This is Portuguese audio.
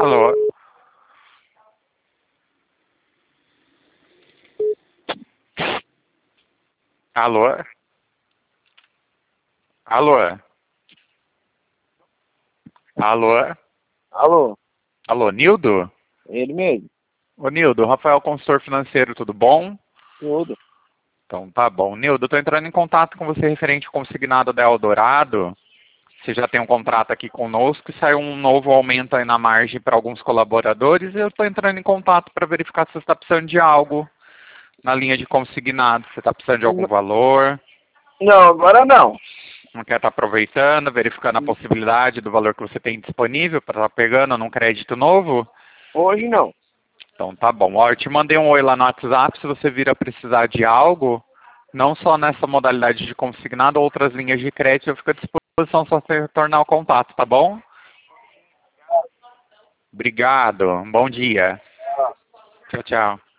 Alô? Alô? Alô? Alô? Alô, Alô, Nildo? ele mesmo, Ô, Nildo, Rafael, consultor financeiro, tudo bom? tudo. Então, tá bom. Nildo, eu tô entrando em contato com você referente ao consignado da Eldorado. Você já tem um contrato aqui conosco e saiu um novo aumento aí na margem para alguns colaboradores. E eu estou entrando em contato para verificar se você está precisando de algo na linha de consignado. Você está precisando de algum valor? Não, agora não. Não quer estar aproveitando, verificando a possibilidade do valor que você tem disponível para estar pegando num crédito novo? Hoje não. Então tá bom. Ó, eu te mandei um oi lá no WhatsApp, se você vir a precisar de algo, não só nessa modalidade de consignado, outras linhas de crédito, eu fico à disposição só você retornar o contato, tá bom? Obrigado. Bom dia. Tchau, tchau.